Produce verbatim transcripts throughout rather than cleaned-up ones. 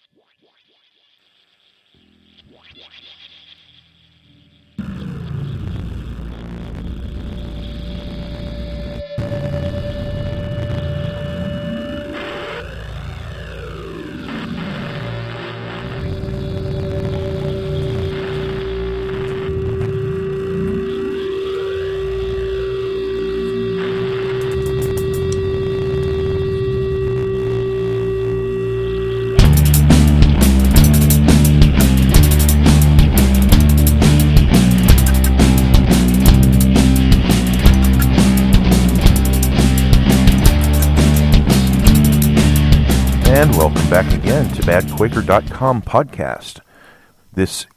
And welcome back again to bad quaker dot com podcast. This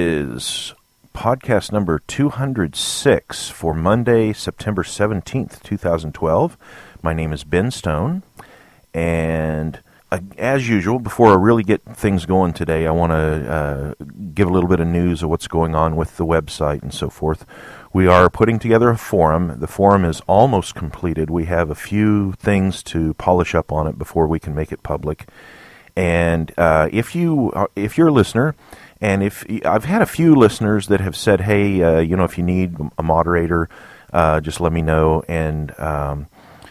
is podcast number two hundred six for Monday, September seventeenth, twenty twelve. My name is Ben Stone, and uh, as usual, before I really get things going today, I want to uh, give a little bit of news of what's going on with the website and so forth. We are putting together a forum. The forum is almost completed. We have a few things to polish up on it before we can make it public. And uh, if you are, if you're a listener, and if I've had a few listeners that have said, "Hey, uh, you know, if you need a moderator, uh, just let me know." And um,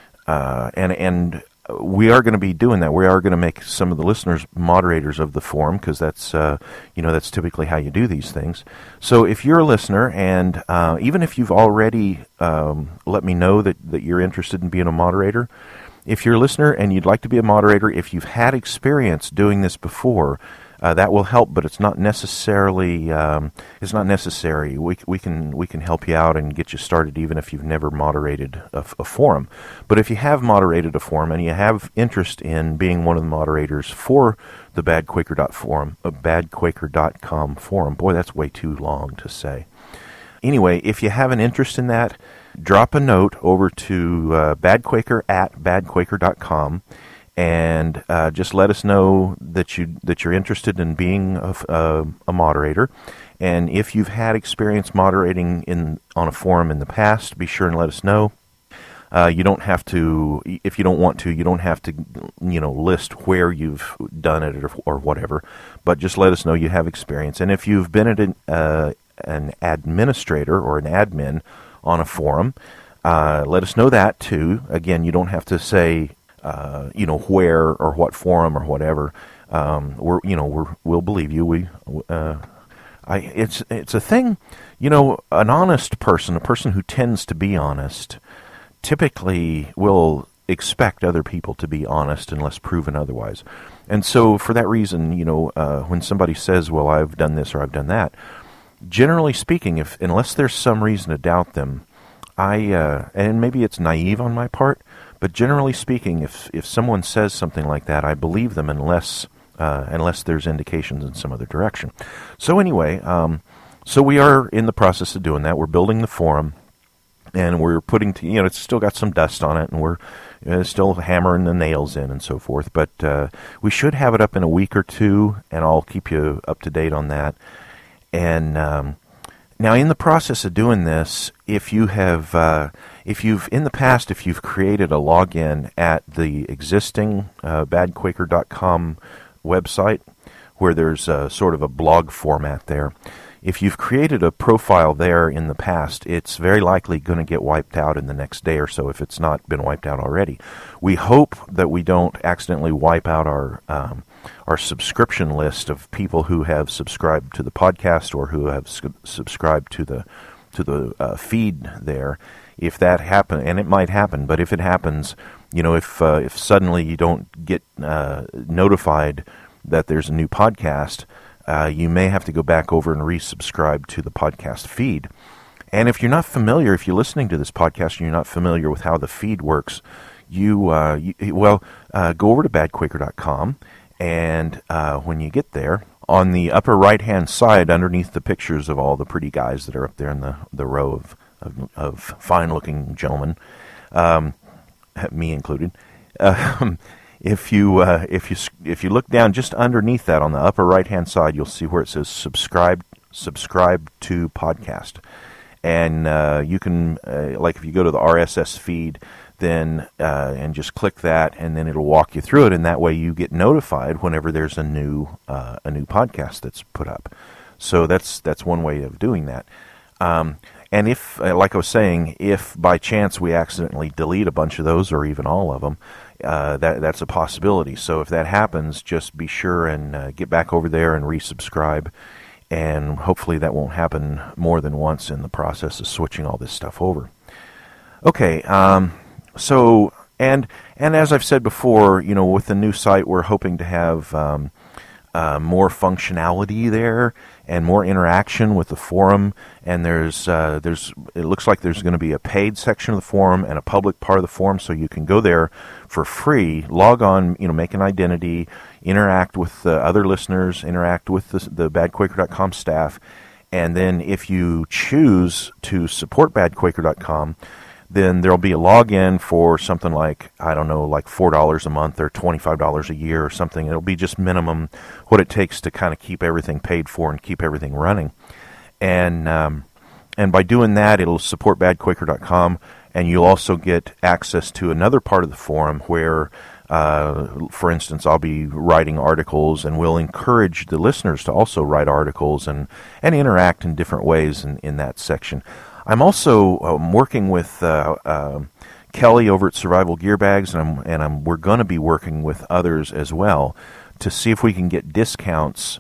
uh, and and we are going to be doing that. We are going to make some of the listeners moderators of the forum because that's uh, you know that's typically how you do these things. So if you're a listener, and uh, even if you've already um, let me know that, that you're interested in being a moderator, if you're a listener and you'd like to be a moderator, if you've had experience doing this before, uh, that will help. But it's not necessarily um, it's not necessary. We we can we can help you out and get you started even if you've never moderated a, a forum. But if you have moderated a forum and you have interest in being one of the moderators for the bad quaker dot forum, uh, bad quaker dot com forum, boy, that's way too long to say. Anyway, if you have an interest in that, drop a note over to uh, badquaker at bad quaker dot com, and uh, just let us know that you that you're interested in being a, a, a moderator. And if you've had experience moderating in on a forum in the past, be sure and let us know. Uh, you don't have to, if you don't want to, you don't have to, you know, list where you've done it or, or whatever. But just let us know you have experience. And if you've been an, uh, an administrator or an admin on a forum, uh, let us know that too. Again, you don't have to say, uh, you know, where or what forum or whatever. Um, we're, you know, we're, we'll believe you. We, uh, I, it's, it's a thing, you know, an honest person, a person who tends to be honest, typically will expect other people to be honest unless proven otherwise. And so for that reason, you know, uh, when somebody says, well, I've done this or I've done that, generally speaking, if unless there's some reason to doubt them, I uh, and maybe it's naive on my part, but generally speaking, if if someone says something like that, I believe them unless uh, unless there's indications in some other direction. So anyway, um, so we are in the process of doing that. We're building the forum, and we're putting to, you know, it's still got some dust on it, and we're uh, still hammering the nails in and so forth. But uh, we should have it up in a week or two, and I'll keep you up to date on that. And um, now, in the process of doing this, if you have, uh, if you've in the past, if you've created a login at the existing uh, bad quaker dot com website, where there's a, sort of a blog format there, if you've created a profile there in the past, it's very likely going to get wiped out in the next day or so if it's not been wiped out already. We hope that we don't accidentally wipe out our um, our subscription list of people who have subscribed to the podcast or who have sub- subscribed to the to the uh, feed there. If that happen, and it might happen, but if it happens, you know, if uh, if suddenly you don't get uh, notified that there's a new podcast, uh, you may have to go back over and resubscribe to the podcast feed. And if you're not familiar, if you're listening to this podcast and you're not familiar with how the feed works, you, uh, you well, uh, go over to bad quaker dot com. And uh, when you get there, on the upper right-hand side, underneath the pictures of all the pretty guys that are up there in the, the row of, of, of fine-looking gentlemen, um, me included, uh, if you uh, if you if you look down just underneath that on the upper right-hand side, you'll see where it says subscribe subscribe to podcast, and uh, you can uh, like if you go to the R S S feed, then uh, and just click that, and then it'll walk you through it, and that way you get notified whenever there's a new uh, a new podcast that's put up. So that's that's one way of doing that. Um, and if, uh, like I was saying, if by chance we accidentally delete a bunch of those or even all of them, uh, that that's a possibility. So if that happens, just be sure and uh, get back over there and resubscribe. And hopefully that won't happen more than once in the process of switching all this stuff over. Okay, um, so, and and as I've said before, you know, with the new site, we're hoping to have um, uh, more functionality there and more interaction with the forum. And there's, uh, there's, it looks like there's going to be a paid section of the forum and a public part of the forum, so you can go there for free, log on, you know, make an identity, interact with uh, other listeners, interact with the, the bad quaker dot com staff, and then if you choose to support bad quaker dot com, then there'll be a login for something like, I don't know, like four dollars a month or twenty-five dollars a year or something. It'll be just minimum what it takes to kind of keep everything paid for and keep everything running. And um, and by doing that, it'll support bad quaker dot com, and you'll also get access to another part of the forum where, uh, for instance, I'll be writing articles, and we'll encourage the listeners to also write articles and, and interact in different ways in, in that section. I'm also um, working with uh, uh, Kelly over at Survival Gear Bags, and, I'm, and I'm, we're going to be working with others as well to see if we can get discounts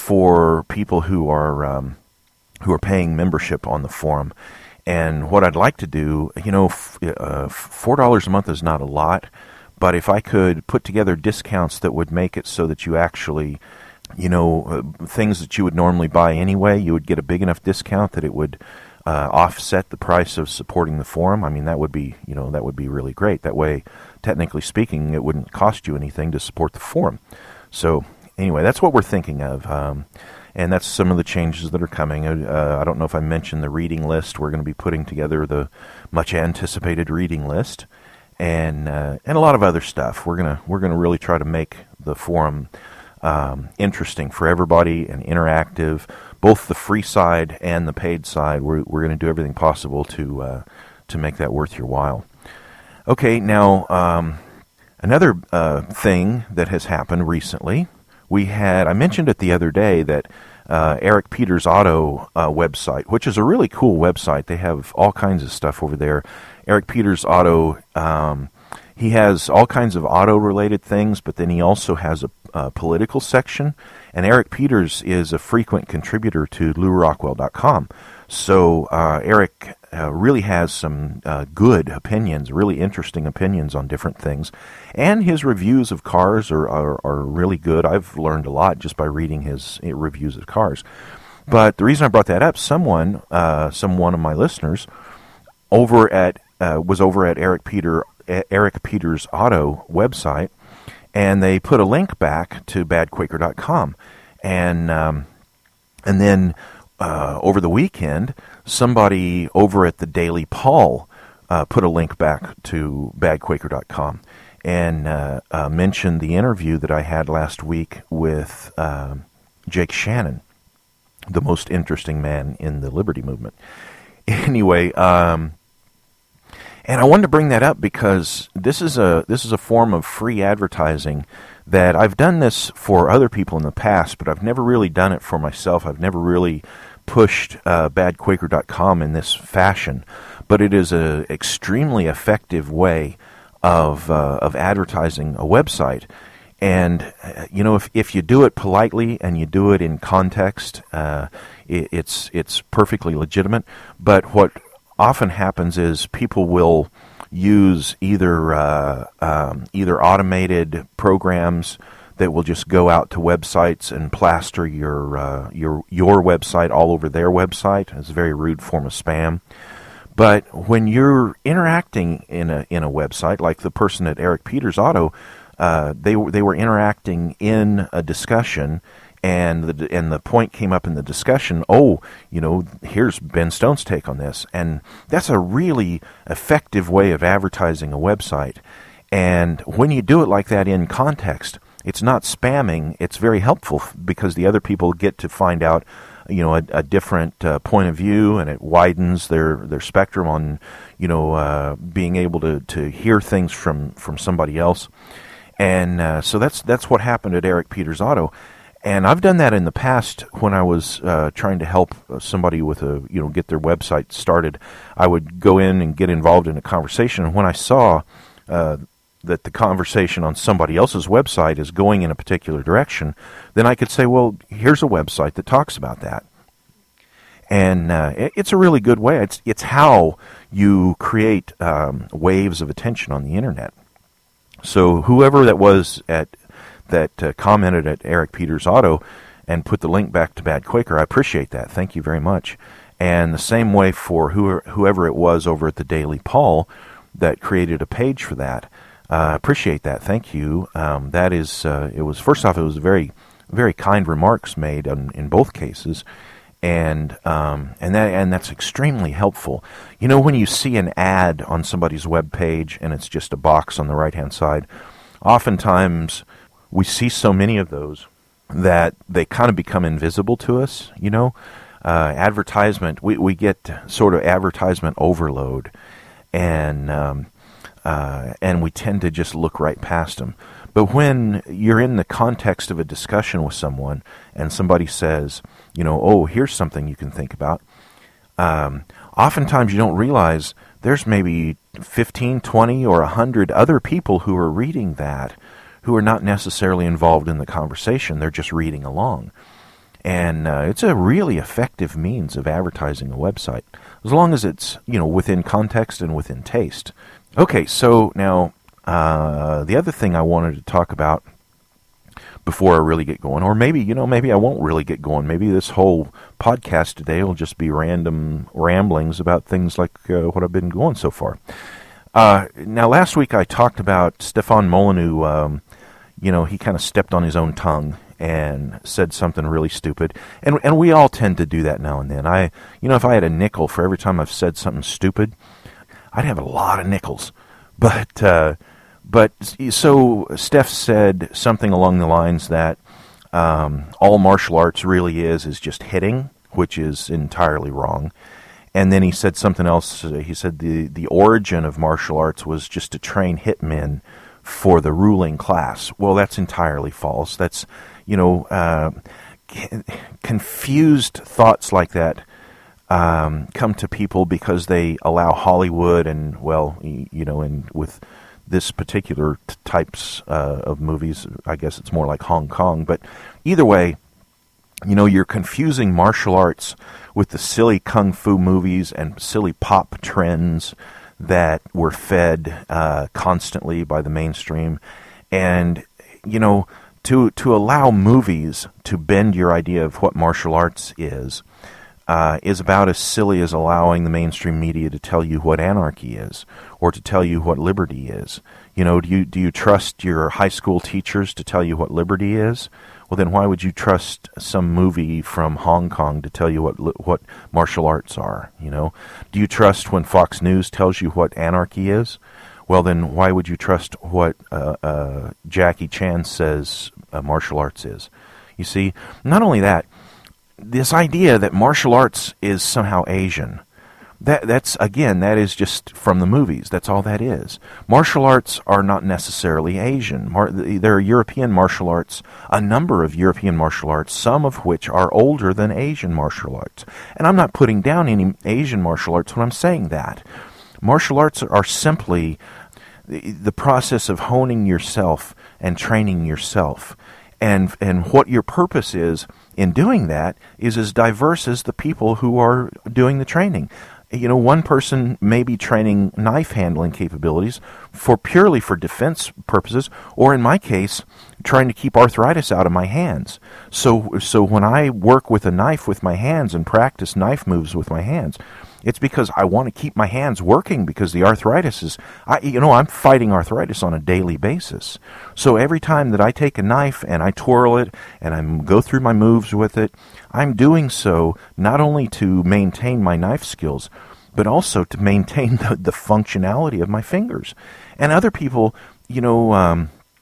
for people who are um, who are paying membership on the forum. And what I'd like to do, you know, f- uh, four dollars a month is not a lot, but if I could put together discounts that would make it so that you actually, you know, uh, things that you would normally buy anyway, you would get a big enough discount that it would Uh, offset the price of supporting the forum. I mean, that would be, you know, that would be really great. That way, technically speaking, it wouldn't cost you anything to support the forum. So, anyway, that's what we're thinking of, um, and that's some of the changes that are coming. Uh, I don't know if I mentioned the reading list. We're going to be putting together the much-anticipated reading list, and uh, and a lot of other stuff. We're gonna we're gonna really try to make the forum um, interesting for everybody and interactive. Both the free side and the paid side, we're, we're going to do everything possible to uh, to make that worth your while. Okay, now um, another uh, thing that has happened recently, we had, I mentioned it the other day that uh, Eric Peters Auto uh, website, which is a really cool website. They have all kinds of stuff over there. Eric Peters Auto, um, he has all kinds of auto-related things, but then he also has a, a political section. And Eric Peters is a frequent contributor to Lew Rockwell dot com. So uh, Eric uh, really has some uh, good opinions, really interesting opinions on different things. And his reviews of cars are, are, are really good. I've learned a lot just by reading his uh, reviews of cars. But the reason I brought that up, someone, uh, some one of my listeners, over at uh, was over at Eric Peter Eric Peters Auto website, and they put a link back to bad quaker dot com. And um, and then uh, over the weekend, somebody over at the Daily Paul uh, put a link back to bad quaker dot com and uh, uh, mentioned the interview that I had last week with uh, Jake Shannon, the most interesting man in the Liberty Movement. Anyway, um, and I wanted to bring that up because this is a this is a form of free advertising that I've done this for other people in the past, but I've never really done it for myself. I've never really pushed uh, bad quaker dot com in this fashion, but it is an extremely effective way of uh, of advertising a website. And uh, you know, if if you do it politely and you do it in context, uh, it, it's it's perfectly legitimate. But what often happens is people will use either uh, um, either automated programs that will just go out to websites and plaster your uh, your your website all over their website. It's a very rude form of spam. But when you're interacting in a in a website, like the person at Eric Peters Auto, uh, they were they were interacting in a discussion. And the and the point came up in the discussion, oh, you know, here's Ben Stone's take on this. And that's a really effective way of advertising a website. And when you do it like that in context, it's not spamming. It's very helpful because the other people get to find out, you know, a, a different uh, point of view, and it widens their, their spectrum on, you know, uh, being able to, to hear things from, from somebody else. And uh, so that's that's what happened at Eric Peters Auto. And I've done that in the past when I was uh, trying to help somebody with a, you know, get their website started. I would go in and get involved in a conversation, and when I saw uh, that the conversation on somebody else's website is going in a particular direction, then I could say, well, here's a website that talks about that. And uh, it, it's a really good way. It's it's how you create um, waves of attention on the internet. So whoever that was at that uh, commented at Eric Peters Auto and put the link back to Bad Quaker, I appreciate that. Thank you very much. And the same way for who, whoever it was over at the Daily Paul that created a page for that. I uh, appreciate that. Thank you. Um, that is, uh, it was, first off, it was very, very kind remarks made in, in both cases. And um, and that and that's extremely helpful. You know, when you see an ad on somebody's web page and it's just a box on the right-hand side, oftentimes we see so many of those that they kind of become invisible to us, you know. Uh, advertisement, we, we get sort of advertisement overload, and um, uh, and we tend to just look right past them. But when you're in the context of a discussion with someone and somebody says, you know, oh, here's something you can think about, um, oftentimes you don't realize there's maybe fifteen, twenty, or one hundred other people who are reading that who are not necessarily involved in the conversation. They're just reading along. And uh, it's a really effective means of advertising a website, as long as it's, you know, within context and within taste. Okay, so now uh, the other thing I wanted to talk about before I really get going, or maybe, you know, maybe I won't really get going. Maybe this whole podcast today will just be random ramblings about things like uh, what I've been going so far. Uh, now, last week I talked about Stefan Molyneux. Um, you know, he kind of stepped on his own tongue and said something really stupid. And and we all tend to do that now and then. I, you know, if I had a nickel for every time I've said something stupid, I'd have a lot of nickels. But, uh, but so Steph said something along the lines that um, all martial arts really is is just hitting, which is entirely wrong. And then he said something else. He said the, the origin of martial arts was just to train hitmen for the ruling class. Well, that's entirely false. That's, you know, uh, confused thoughts like that um, come to people because they allow Hollywood and, well, you know, and with this particular t- types uh, of movies, I guess it's more like Hong Kong. But either way, you know, you're confusing martial arts with the silly kung fu movies and silly pop trends that were fed uh, constantly by the mainstream. And, you know, to to allow movies to bend your idea of what martial arts is, uh, is about as silly as allowing the mainstream media to tell you what anarchy is, or to tell you what liberty is. You know, do you do you trust your high school teachers to tell you what liberty is? Well, then why would you trust some movie from Hong Kong to tell you what what martial arts are? You know, do you trust when Fox News tells you what anarchy is? Well, then why would you trust what uh, uh, Jackie Chan says uh, martial arts is? You see, not only that, this idea that martial arts is somehow Asian. That that's again, that is just from the movies. That's all that is. Martial arts are not necessarily Asian. Mar- there are European martial arts, a number of European martial arts, some of which are older than Asian martial arts. And I'm not putting down any Asian martial arts when I'm saying that. Martial arts are simply the, the process of honing yourself and training yourself. And and what your purpose is in doing that is as diverse as the people who are doing the training. You know, one person may be training knife handling capabilities for purely for defense purposes, or in my case, trying to keep arthritis out of my hands. So, so when I work with a knife with my hands and practice knife moves with my hands, it's because I want to keep my hands working because the arthritis is, I, you know, I'm fighting arthritis on a daily basis. So every time that I take a knife and I twirl it and I go through my moves with it, I'm doing so not only to maintain my knife skills, but also to maintain the, the functionality of my fingers. And other people, you know, um,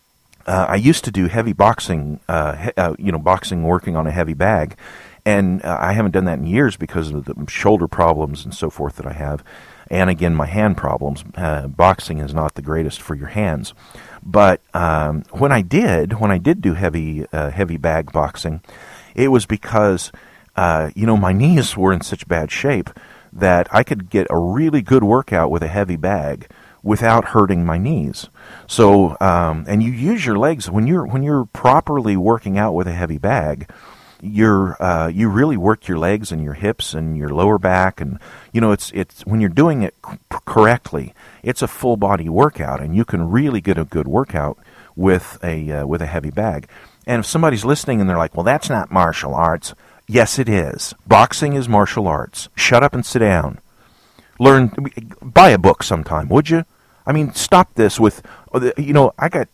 uh, I used to do heavy boxing, uh, he, uh, you know, boxing working on a heavy bag, and uh, I haven't done that in years because of the shoulder problems and so forth that I have, and again my hand problems. Uh, boxing is not the greatest for your hands, but um, when I did, when I did do heavy, uh, heavy bag boxing, it was because uh, you know my knees were in such bad shape that I could get a really good workout with a heavy bag without hurting my knees. So, um, and you use your legs when you're when you're properly working out with a heavy bag. You're uh, you really work your legs and your hips and your lower back, and you know it's it's when you're doing it c- correctly, it's a full body workout, and you can really get a good workout with a uh, with a heavy bag. And if somebody's listening and they're like, "Well, that's not martial arts," yes, it is. Boxing is martial arts. Shut up and sit down. Learn. Buy a book sometime, would you? I mean, stop this with, you know, I got,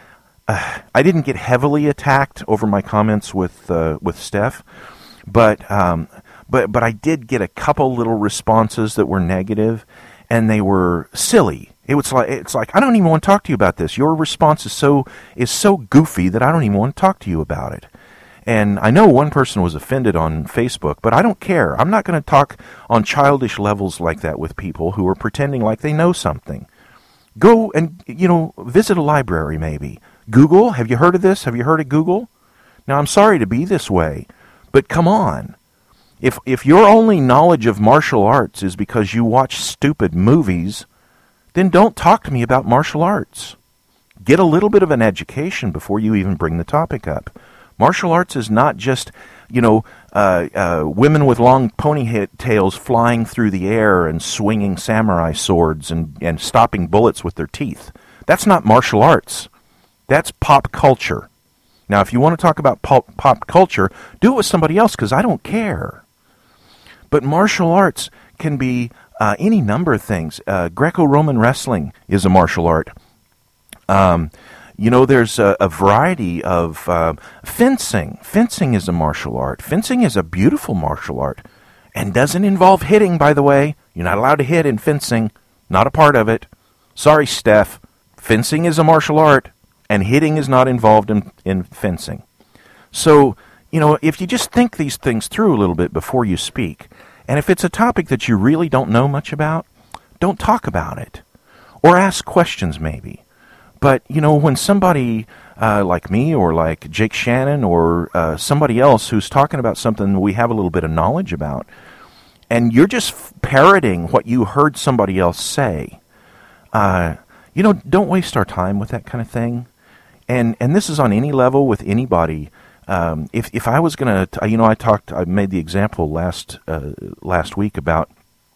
uh, I didn't get heavily attacked over my comments with uh, with Steph, but um, but but I did get a couple little responses that were negative, and they were silly. It was like it's like I don't even want to talk to you about this. Your response is so is so goofy that I don't even want to talk to you about it. And I know one person was offended on Facebook, but I don't care. I'm not going to talk on childish levels like that with people who are pretending like they know something. Go and, you know, visit a library maybe. Google, have you heard of this? Have you heard of Google? Now, I'm sorry to be this way, but come on. If if your only knowledge of martial arts is because you watch stupid movies, then don't talk to me about martial arts. Get a little bit of an education before you even bring the topic up. Martial arts is not just, you know, uh, uh, women with long ponytails flying through the air and swinging samurai swords and, and stopping bullets with their teeth. That's not martial arts. That's pop culture. Now, if you want to talk about pop, pop culture, do it with somebody else, because I don't care. But martial arts can be uh, any number of things. Uh, Greco-Roman wrestling is a martial art. Um... You know, there's a, a variety of uh, fencing. Fencing is a martial art. Fencing is a beautiful martial art and doesn't involve hitting, by the way. You're not allowed to hit in fencing. Not a part of it. Sorry, Steph. Fencing is a martial art, and hitting is not involved in, in fencing. So, you know, if you just think these things through a little bit before you speak, and if it's a topic that you really don't know much about, don't talk about it. Or ask questions, maybe. But, you know, when somebody uh, like me or like Jake Shannon or uh, somebody else who's talking about something we have a little bit of knowledge about, and you're just f- parroting what you heard somebody else say, uh, you know, don't waste our time with that kind of thing. And and this is on any level with anybody. Um, if if I was going to, you know, I talked, I made the example last uh, last week about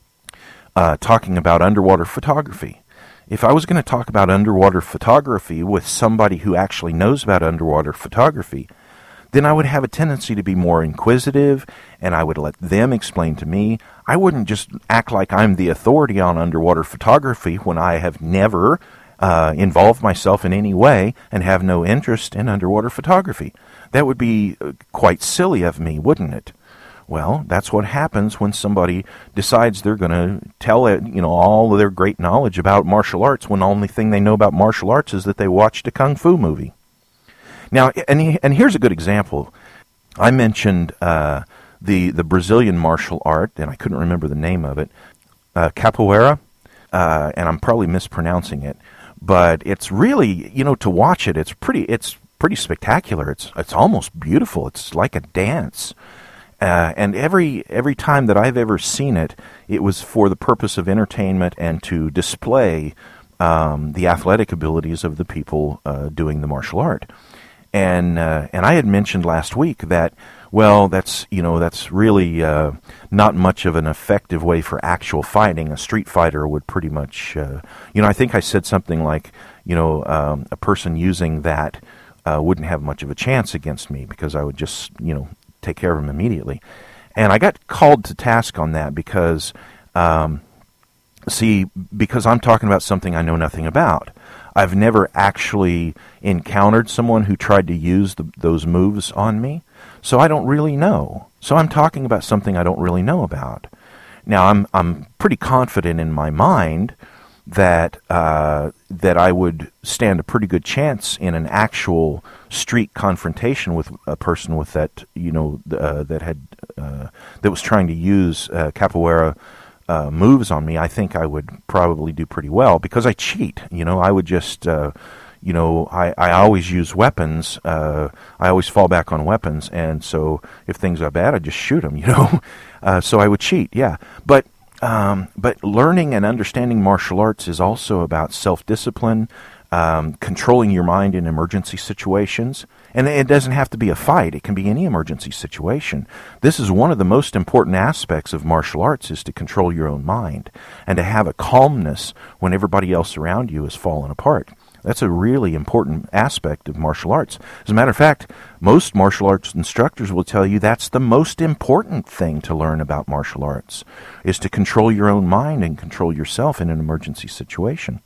uh, talking about underwater photography. If I was going to talk about underwater photography with somebody who actually knows about underwater photography, then I would have a tendency to be more inquisitive, and I would let them explain to me. I wouldn't just act like I'm the authority on underwater photography when I have never uh, involved myself in any way and have no interest in underwater photography. That would be quite silly of me, wouldn't it? Well, that's what happens when somebody decides they're going to tell it, you know, all of their great knowledge about martial arts when the only thing they know about martial arts is that they watched a kung fu movie. Now, and and here's a good example. I mentioned uh, the the Brazilian martial art, and I couldn't remember the name of it, uh, capoeira, uh, and I'm probably mispronouncing it, but it's really, you know, to watch it, it's pretty, it's pretty spectacular. It's it's almost beautiful. It's like a dance. Uh, and every every time that I've ever seen it, it was for the purpose of entertainment and to display um, the athletic abilities of the people uh, doing the martial art. And uh, and I had mentioned last week that, well, that's you know that's really uh, not much of an effective way for actual fighting. A street fighter would pretty much, uh, you know, I think I said something like, you know, um, a person using that uh, wouldn't have much of a chance against me because I would just, you know, take care of him immediately. And I got called to task on that because, um, see, because I'm talking about something I know nothing about. I've never actually encountered someone who tried to use the, those moves on me, so I don't really know. So I'm talking about something I don't really know about. Now, I'm I'm pretty confident in my mind that uh, that I would stand a pretty good chance in an actual street confrontation with a person with that, you know, uh, that had uh, that was trying to use uh, capoeira uh, moves on me. I think I would probably do pretty well because I cheat. You know, I would just. Uh, You know, I, I always use weapons. Uh, I always fall back on weapons, and so if things are bad, I just shoot them. You know, uh, so I would cheat. Yeah, but um, but learning and understanding martial arts is also about self-discipline, um, controlling your mind in emergency situations, and it doesn't have to be a fight. It can be any emergency situation. This is one of the most important aspects of martial arts: is to control your own mind and to have a calmness when everybody else around you is falling apart. That's a really important aspect of martial arts. As a matter of fact, most martial arts instructors will tell you that's the most important thing to learn about martial arts, is to control your own mind and control yourself in an emergency situation.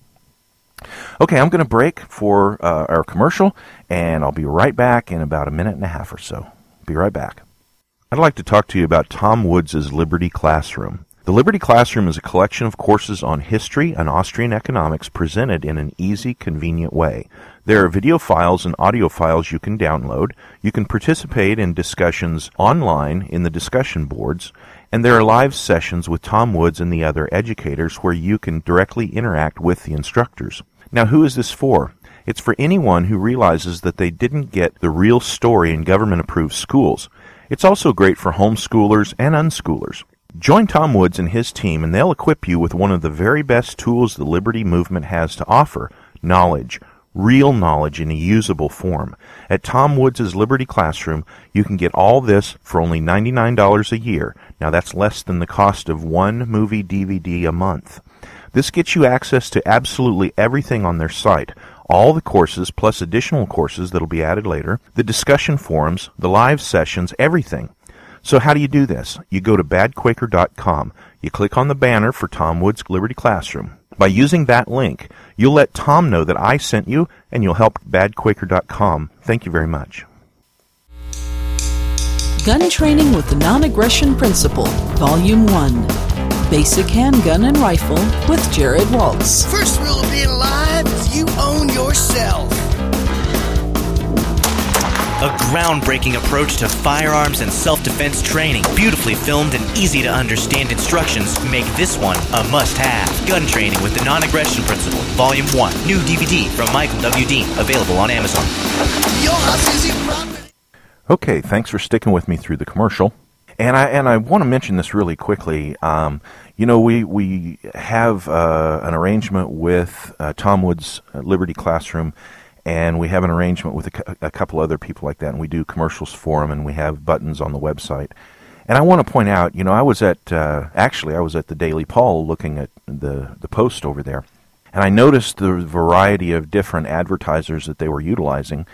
Okay, I'm going to break for uh, our commercial, and I'll be right back in about a minute and a half or so. Be right back. I'd like to talk to you about Tom Woods' Liberty Classroom. The Liberty Classroom is a collection of courses on history and Austrian economics presented in an easy, convenient way. There are video files and audio files you can download. You can participate in discussions online in the discussion boards, and there are live sessions with Tom Woods and the other educators where you can directly interact with the instructors. Now, who is this for? It's for anyone who realizes that they didn't get the real story in government-approved schools. It's also great for homeschoolers and unschoolers. Join Tom Woods and his team, and they'll equip you with one of the very best tools the Liberty Movement has to offer: knowledge, real knowledge in a usable form. At Tom Woods' Liberty Classroom, you can get all this for only ninety-nine dollars a year. Now, that's less than the cost of one movie D V D a month. This gets you access to absolutely everything on their site. All the courses, plus additional courses that'll be added later, the discussion forums, the live sessions, everything. So how do you do this? You go to bad quaker dot com. You click on the banner for Tom Woods Liberty Classroom. By using that link, you'll let Tom know that I sent you, and you'll help bad quaker dot com. Thank you very much. Gun Training with the Non-Aggression Principle, Volume one. Basic Handgun and Rifle with Jared Waltz. First rule of being alive is you own yourself. A groundbreaking approach to firearms and self-defense training. Beautifully filmed and easy-to-understand instructions make this one a must-have. Gun Training with the Non-Aggression Principle, Volume one. New D V D from Michael W. Dean. Available on Amazon. Okay, thanks for sticking with me through the commercial. And I and I want to mention this really quickly. Um, you know, we, we have uh, an arrangement with uh, Tom Woods Liberty Classroom, and we have an arrangement with a, a couple other people like that, and we do commercials for them, and we have buttons on the website. And I want to point out, you know, I was at, uh, actually, I was at the Daily Paul looking at the, the post over there, and I noticed the variety of different advertisers that they were utilizing.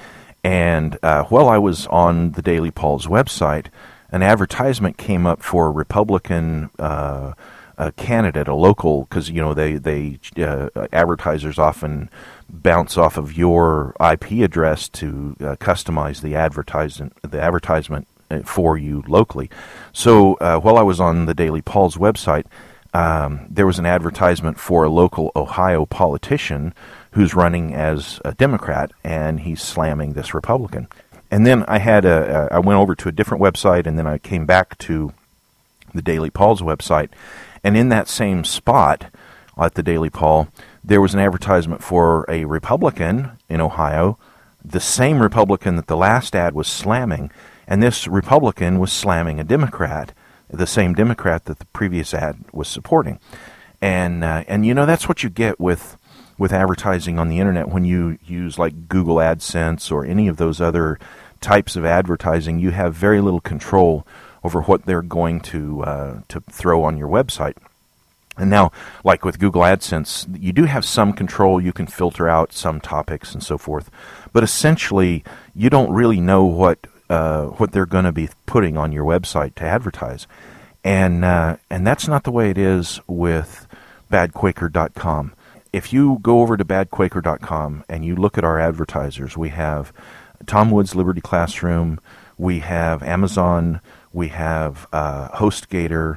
And uh, while I was on the Daily Paul's website, an advertisement came up for a Republican uh, a candidate, a local, because, you know, they, they uh, advertisers often bounce off of your I P address to uh, customize the advertisement the advertisement for you locally. So uh, while I was on the Daily Paul's website, um, there was an advertisement for a local Ohio politician who's running as a Democrat, and he's slamming this Republican. And then I had a, I went over to a different website, and then I came back to the Daily Paul's website, and in that same spot at the Daily Paul, there was an advertisement for a Republican in Ohio, the same Republican that the last ad was slamming, and this Republican was slamming a Democrat, the same Democrat that the previous ad was supporting. And uh, and you know, that's what you get with with advertising on the internet when you use like Google AdSense or any of those other types of advertising. You have very little control over what they're going to uh, to throw on your website. And now, like with Google AdSense, you do have some control. You can filter out some topics and so forth. But essentially, you don't really know what uh, what they're going to be putting on your website to advertise. And uh, and that's not the way it is with bad quaker dot com. If you go over to bad quaker dot com and you look at our advertisers, we have Tom Woods Liberty Classroom, we have Amazon, we have uh, HostGator,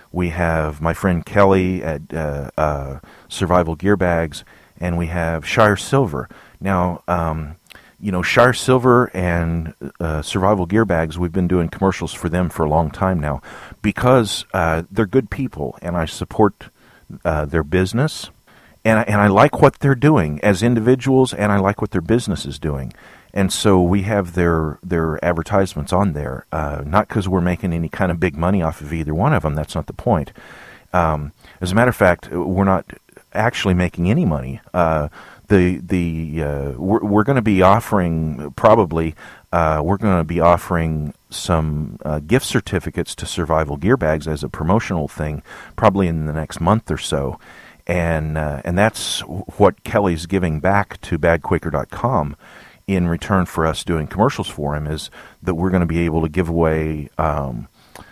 We have my friend Kelly at uh, uh, Survival Gear Bags, and we have Shire Silver. Now, um, you know, Shire Silver and uh, Survival Gear Bags, we've been doing commercials for them for a long time now because uh, they're good people, and I support uh, their business, and I, and I like what they're doing as individuals, and I like what their business is doing. And so we have their their advertisements on there, uh, not because we're making any kind of big money off of either one of them. That's not the point. Um, as a matter of fact, we're not actually making any money. Uh, the the uh, we're, we're going to be offering probably uh, we're going to be offering some uh, gift certificates to Survival Gear Bags as a promotional thing, probably in the next month or so. And uh, and that's what Kelly's giving back to bad quaker dot com. In return for us doing commercials for him, is that we're going to be able to give away um,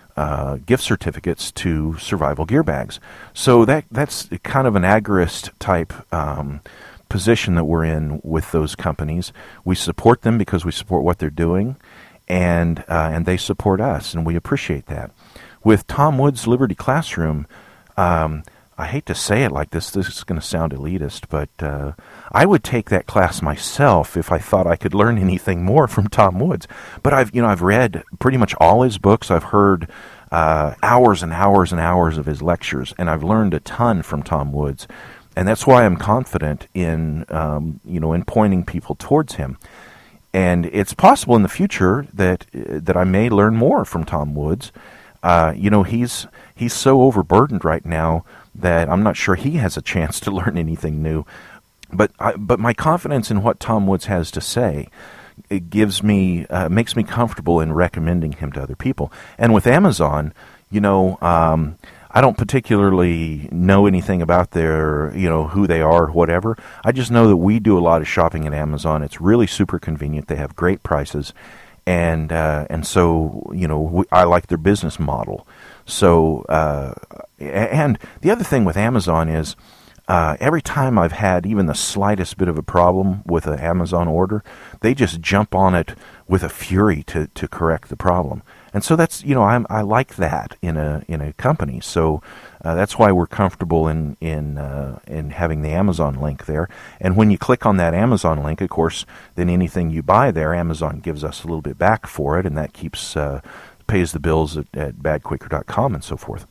uh, gift certificates to Survival Gear Bags. So that that's kind of an agorist type um, position that we're in with those companies. We support them because we support what they're doing, and uh, and they support us, and we appreciate that. With Tom Woods Liberty Classroom, um, I hate to say it like this, this is going to sound elitist, but uh, I would take that class myself if I thought I could learn anything more from Tom Woods. But I've, you know, I've read pretty much all his books. I've heard uh, hours and hours and hours of his lectures, and I've learned a ton from Tom Woods. And that's why I'm confident in, um, you know, in pointing people towards him. And it's possible in the future that uh, that I may learn more from Tom Woods. Uh, you know, he's he's so overburdened right now that I'm not sure he has a chance to learn anything new. But I, but my confidence in what Tom Woods has to say, it gives me uh, makes me comfortable in recommending him to other people. And with Amazon, you know, um, I don't particularly know anything about their, you know, who they are or whatever. I just know that we do a lot of shopping at Amazon. It's really super convenient. They have great prices. And uh, and so, you know, we, I like their business model. So, uh, and the other thing with Amazon is uh, every time I've had even the slightest bit of a problem with an Amazon order, they just jump on it with a fury to, to correct the problem. And so that's, you know, I'm, I like that in a in a company. So uh, that's why we're comfortable in in uh, in having the Amazon link there. And when you click on that Amazon link, of course, then anything you buy there, Amazon gives us a little bit back for it, and that keeps uh, pays the bills at, at bad quaker dot com and so forth.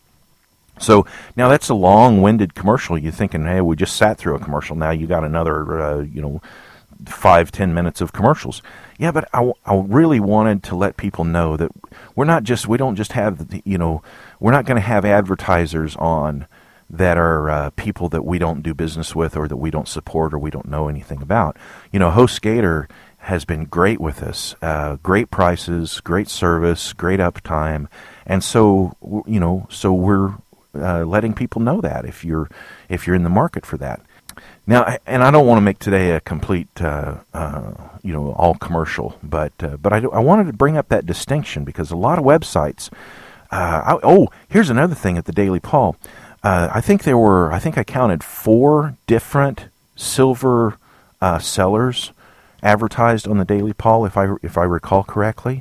So now that's a long-winded commercial. You're thinking, hey, we just sat through a commercial. Now you got another, uh, you know, five, ten minutes of commercials. Yeah, but I, I really wanted to let people know that we're not just, we don't just have, the, you know, we're not going to have advertisers on that are uh, people that we don't do business with or that we don't support or we don't know anything about. You know, HostGator has been great with us, uh, great prices, great service, great uptime, and so, you know, so we're uh, letting people know that if you're if you're in the market for that. Now, and I don't want to make today a complete, uh, uh, you know, all commercial, but uh, but I, I wanted to bring up that distinction because a lot of websites. Uh, I, oh, here's another thing at the Daily Paul. Uh, I think there were, I think I counted four different silver uh, sellers advertised on the Daily Paul, if I if I recall correctly,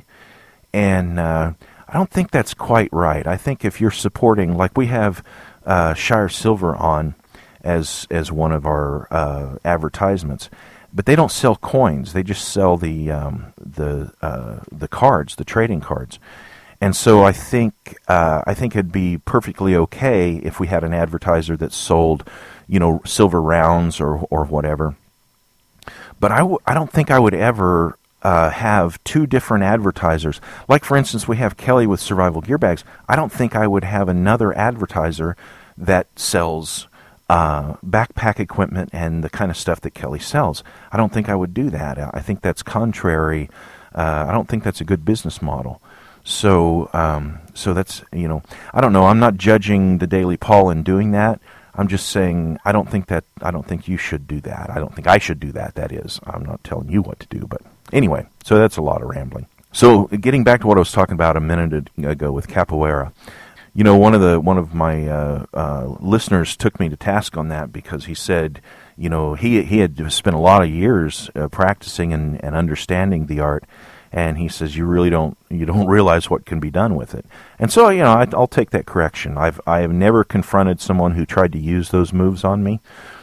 and uh, I don't think that's quite right. I think if you're supporting, like we have uh, Shire Silver on as as one of our uh, advertisements, but they don't sell coins. They just sell the um, the uh, the cards, the trading cards. And so I think uh, I think it'd be perfectly okay if we had an advertiser that sold, you know, silver rounds or or whatever. But I, w- I don't think I would ever uh, have two different advertisers. Like, for instance, we have Kelly with Survival Gear Bags. I don't think I would have another advertiser that sells uh, backpack equipment and the kind of stuff that Kelly sells. I don't think I would do that. I think that's contrary. Uh, I don't think that's a good business model. So, um, so that's, you know, I don't know. I'm not judging the Daily Paul in doing that. I'm just saying I don't think that I don't think you should do that. I don't think I should do that. That is, I'm not telling you what to do. But anyway, so that's a lot of rambling. So getting back to what I was talking about a minute ago with capoeira, you know, one of the one of my uh, uh, listeners took me to task on that because he said, you know, he he had spent a lot of years uh, practicing and, and understanding the art, And he says, you really don't, you don't realize what can be done with it. And so, you know, I, I'll take that correction. I've, I have never confronted someone who tried to use those moves on me.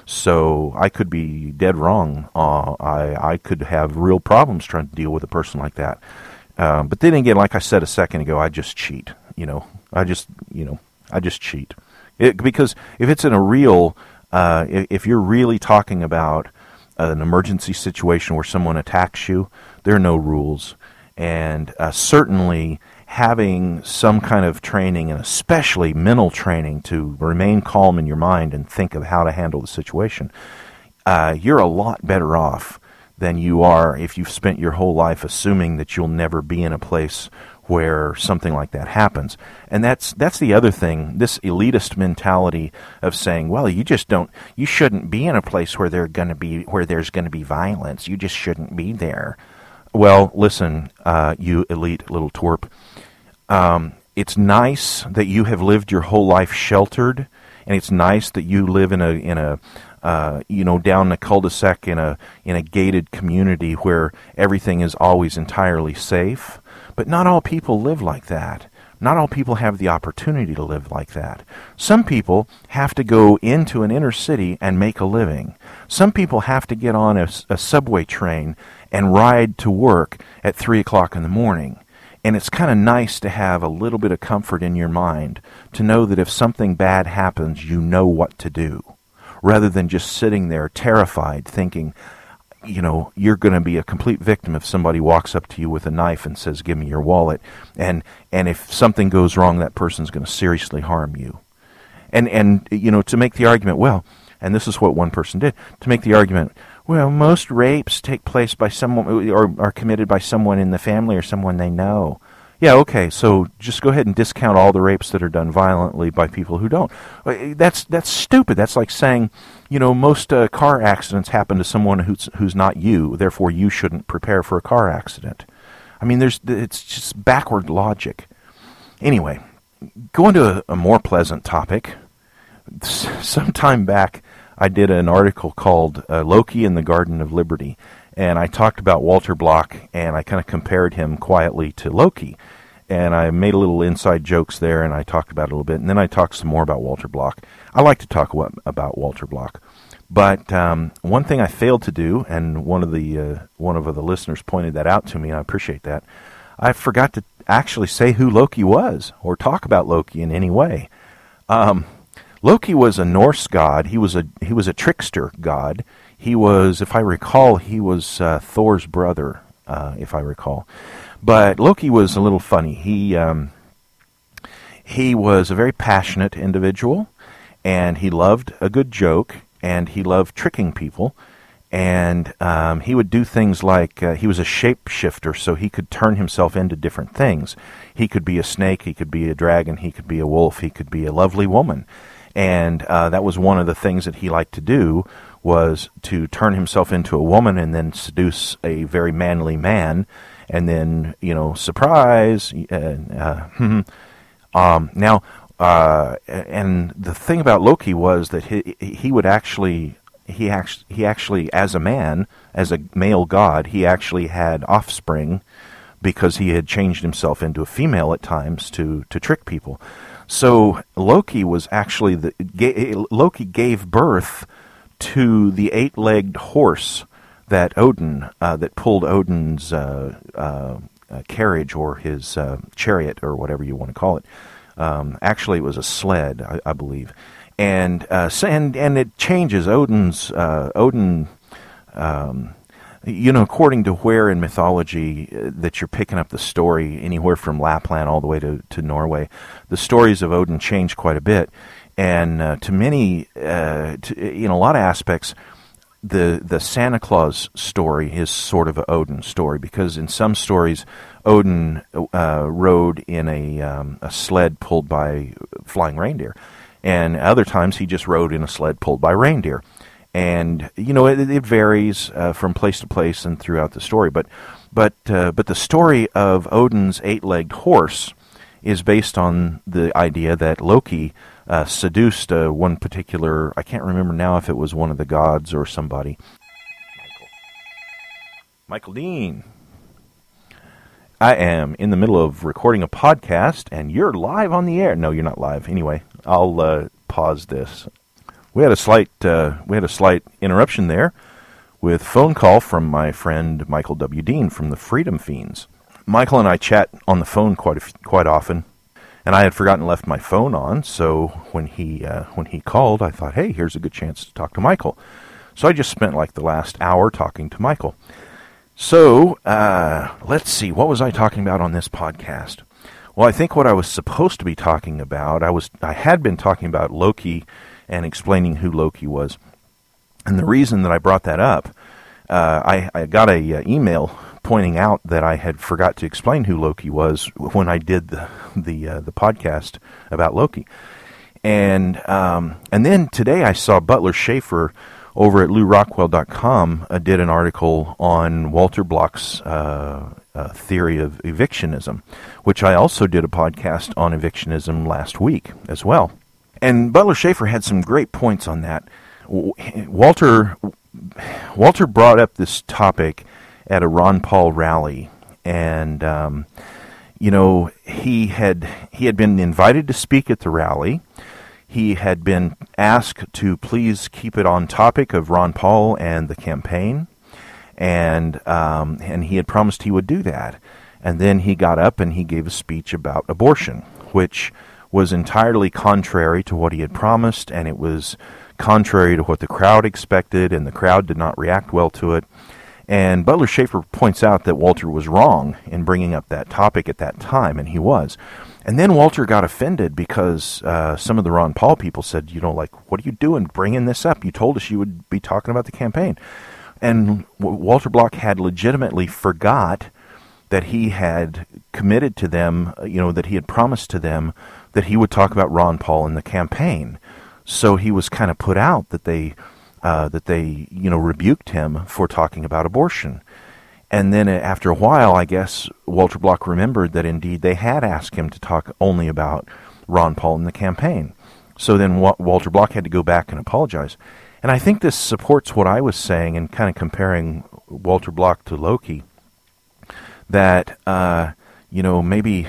So I could be dead wrong. Uh, I, I could have real problems trying to deal with a person like that. Um, but then again, like I said a second ago, I just cheat, you know, I just, you know, I just cheat. It, because if it's in a real, uh, if, if you're really talking about an emergency situation where someone attacks you, there are no rules. And uh, certainly having some kind of training, and especially mental training, to remain calm in your mind and think of how to handle the situation, uh, you're a lot better off than you are if you've spent your whole life assuming that you'll never be in a place where something like that happens. And that's that's the other thing, this elitist mentality of saying, well, you just don't, you shouldn't be in a place where they're going to be, where there's going to be violence. You just shouldn't be there. Well, listen, uh, you elite little twerp. Um, it's nice that you have lived your whole life sheltered, and it's nice that you live in a in a uh, you know, down a cul-de-sac in a in a gated community where everything is always entirely safe. But not all people live like that. Not all people have the opportunity to live like that. Some people have to go into an inner city and make a living. Some people have to get on a, a subway train and ride to work at three o'clock in the morning. And it's kind of nice to have a little bit of comfort in your mind to know that if something bad happens, you know what to do, rather than just sitting there terrified thinking, you know, you're going to be a complete victim if somebody walks up to you with a knife and says, give me your wallet. And and if something goes wrong, that person's going to seriously harm you. And, and you know, to make the argument, well, and this is what one person did, to make the argument, well, most rapes take place by someone, or are committed by someone in the family or someone they know. Yeah, okay, so just go ahead and discount all the rapes that are done violently by people who don't. That's that's stupid. That's like saying, you know, most uh, car accidents happen to someone who's who's not you, therefore you shouldn't prepare for a car accident. I mean, there's it's just backward logic. Anyway, going to a, a more pleasant topic. Some time back, I did an article called uh, Loki in the Garden of Liberty. And I talked about Walter Block, and I kind of compared him quietly to Loki. And I made a little inside jokes there, and I talked about it a little bit. And then I talked some more about Walter Block. I like to talk about Walter Block. But um, one thing I failed to do, and one of the uh, one of the listeners pointed that out to me, and I appreciate that, I forgot to actually say who Loki was, or talk about Loki in any way. Um, Loki was a Norse god. He was a he was a trickster god. He was, if I recall, he was uh, Thor's brother, uh, if I recall. But Loki was a little funny. He um, he was a very passionate individual, and he loved a good joke, and he loved tricking people. And um, he would do things like, uh, he was a shapeshifter, so he could turn himself into different things. He could be a snake, he could be a dragon, he could be a wolf, he could be a lovely woman. And uh, that was one of the things that he liked to do, was to turn himself into a woman and then seduce a very manly man, and then, you know, surprise. Uh, uh, um, now, uh, and the thing about Loki was that he he would actually he actually he actually as a man, as a male god, he actually had offspring, because he had changed himself into a female at times to to trick people. So Loki was actually the Loki gave birth to the eight-legged horse that Odin, uh, that pulled Odin's uh, uh, uh, carriage, or his uh, chariot, or whatever you want to call it. Um, actually, it was a sled, I, I believe, and uh, and and it changes. Odin's uh, Odin, um, you know, according to where in mythology uh, that you're picking up the story, anywhere from Lapland all the way to to Norway, the stories of Odin change quite a bit. And uh, to many, uh, to, in a lot of aspects, the the Santa Claus story is sort of an Odin story, because in some stories, Odin uh, rode in a um, a sled pulled by flying reindeer, and other times he just rode in a sled pulled by reindeer. And you know, it, it varies uh, from place to place and throughout the story. But but uh, but the story of Odin's eight-legged horse is based on the idea that Loki uh, seduced uh, one particular, I can't remember now if it was one of the gods or somebody. Michael. Michael Dean. I am in the middle of recording a podcast, and you're live on the air. No, you're not live. Anyway, I'll uh, pause this. We had a slight uh, we had a slight interruption there with phone call from my friend Michael W. Dean from the Freedom Fiends. Michael and I chat on the phone quite a f- quite often, and I had forgotten left my phone on. So when he uh, when he called, I thought, hey, here's a good chance to talk to Michael. So I just spent like the last hour talking to Michael. So, uh, let's see, what was I talking about on this podcast? Well, I think what I was supposed to be talking about, I was, I had been talking about Loki and explaining who Loki was. And the reason that I brought that up, uh, I, I got a uh, email pointing out that I had forgot to explain who Loki was when I did the, the, uh, the podcast about Loki. And, um, and then today I saw Butler Schaefer over at Lew Rockwell dot com uh, did an article on Walter Block's uh, uh, theory of evictionism, which I also did a podcast on evictionism last week as well. And Butler Schaefer had some great points on that. Walter Walter brought up this topic at a Ron Paul rally, and um, you know he had he had been invited to speak at the rally. He had been asked to please keep it on topic of Ron Paul and the campaign, and um, and he had promised he would do that. And then he got up and he gave a speech about abortion, which was entirely contrary to what he had promised, and it was contrary to what the crowd expected, and the crowd did not react well to it. And Butler Schaefer points out that Walter was wrong in bringing up that topic at that time, and he was. And then Walter got offended because uh, some of the Ron Paul people said, you know, like, what are you doing bringing this up? You told us you would be talking about the campaign. And w- Walter Block had legitimately forgot that he had committed to them, you know, that he had promised to them that he would talk about Ron Paul in the campaign. So he was kind of put out that they, uh, that they, you know, rebuked him for talking about abortion. And then after a while, I guess Walter Block remembered that indeed they had asked him to talk only about Ron Paul in the campaign. So then Wa- Walter Block had to go back and apologize. And I think this supports what I was saying and kind of comparing Walter Block to Loki, that, uh, you know, maybe,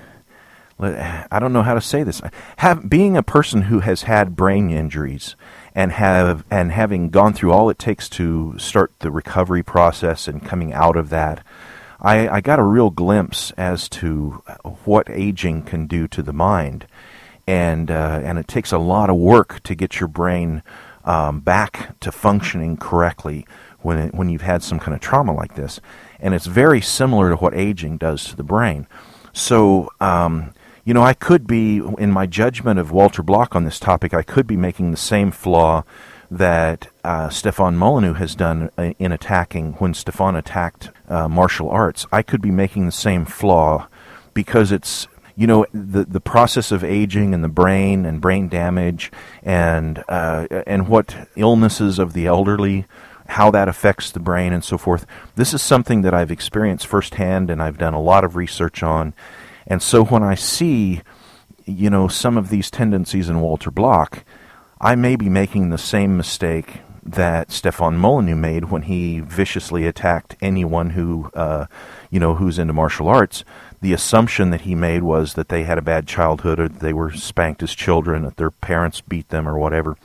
I don't know how to say this, have, being a person who has had brain injuries and have and having gone through all it takes to start the recovery process and coming out of that, I, I got a real glimpse as to what aging can do to the mind, and uh, and it takes a lot of work to get your brain um, back to functioning correctly when it, when you've had some kind of trauma like this, and it's very similar to what aging does to the brain. So. Um, You know, I could be, in my judgment of Walter Block on this topic, I could be making the same flaw that uh, Stefan Molyneux has done in attacking, when Stefan attacked uh, martial arts. I could be making the same flaw because it's, you know, the the process of aging and the brain and brain damage and uh, and what illnesses of the elderly, how that affects the brain and so forth. This is something that I've experienced firsthand and I've done a lot of research on. And so when I see, you know, some of these tendencies in Walter Block, I may be making the same mistake that Stefan Molyneux made when he viciously attacked anyone who, uh, you know, who's into martial arts. The assumption that he made was that they had a bad childhood, or they were spanked as children, that their parents beat them or whatever.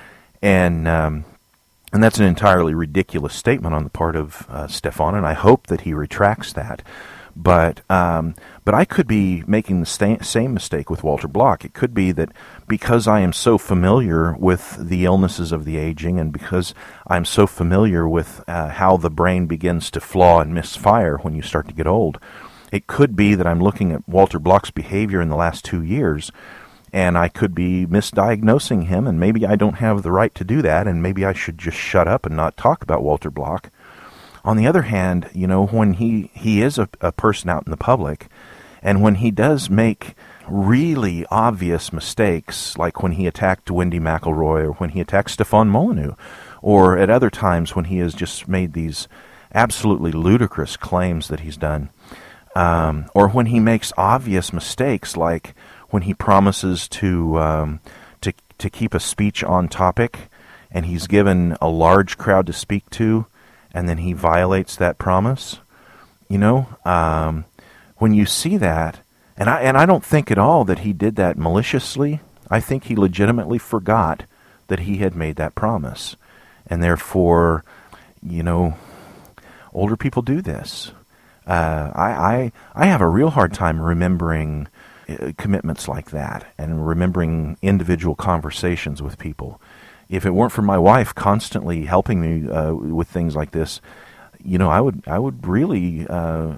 And um, and that's an entirely ridiculous statement on the part of uh, Stefan, and I hope that he retracts that. But um, but I could be making the sta- same mistake with Walter Block. It could be that because I am so familiar with the illnesses of the aging, and because I'm so familiar with uh, how the brain begins to flaw and misfire when you start to get old, it could be that I'm looking at Walter Block's behavior in the last two years, and I could be misdiagnosing him, and maybe I don't have the right to do that, and maybe I should just shut up and not talk about Walter Block. On the other hand, you know, when he, he is a, a person out in the public, and when he does make really obvious mistakes, like when he attacked Wendy McElroy, or when he attacked Stefan Molyneux, or at other times when he has just made these absolutely ludicrous claims that he's done, um, or when he makes obvious mistakes, like when he promises to um, to to keep a speech on topic, and he's given a large crowd to speak to, and then he violates that promise, you know, um, when you see that, and I and I don't think at all that he did that maliciously. I think he legitimately forgot that he had made that promise. And therefore, you know, older people do this. Uh, I, I I have a real hard time remembering uh, commitments like that and remembering individual conversations with people. If it weren't for my wife constantly helping me uh, with things like this, you know, I would I would really uh,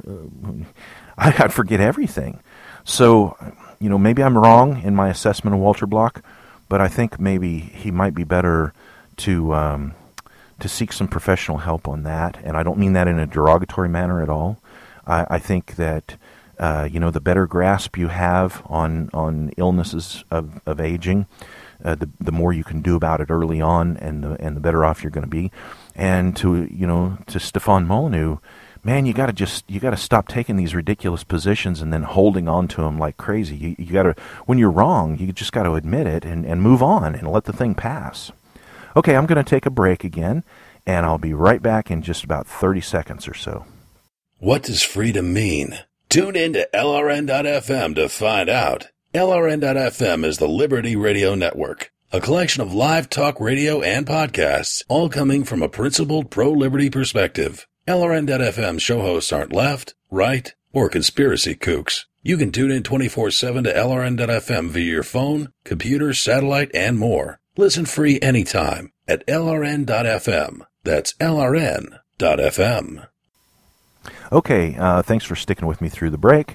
I'd forget everything. So, you know, maybe I'm wrong in my assessment of Walter Block, but I think maybe he might be better to um, to seek some professional help on that. And I don't mean that in a derogatory manner at all. I, I think that uh, you know, the better grasp you have on on illnesses of, of aging, uh, the the more you can do about it early on, and the and the better off you're going to be. And to you know to Stefan Molyneux, man, you got to just you got to stop taking these ridiculous positions and then holding on to them like crazy. You, you got to, when you're wrong, you just got to admit it and, and move on and let the thing pass. Okay, I'm going to take a break again, and I'll be right back in just about thirty seconds or so. What does freedom mean? Tune in to L R N dot F M to find out. L R N dot F M is the Liberty Radio Network, a collection of live talk radio and podcasts, all coming from a principled pro-liberty perspective. L R N dot F M show hosts aren't left, right, or conspiracy kooks. You can tune in twenty-four seven to L R N dot F M via your phone, computer, satellite, and more. Listen free anytime at L R N dot F M. That's L R N dot F M. Okay, uh, thanks for sticking with me through the break.